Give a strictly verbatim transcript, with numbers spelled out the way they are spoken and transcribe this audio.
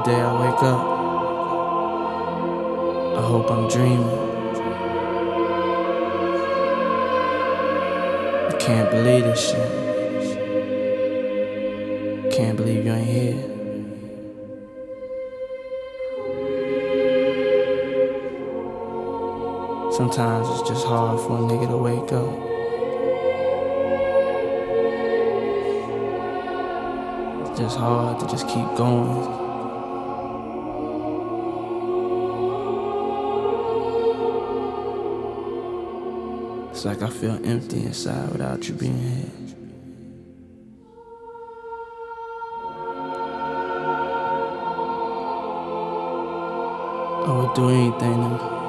day I wake up, I hope I'm dreaming. I can't believe this shit. Can't believe you ain't here. Sometimes it's just hard for a nigga to wake up. It's just hard to just keep going. It's like I feel empty inside without you being here. I would do anything to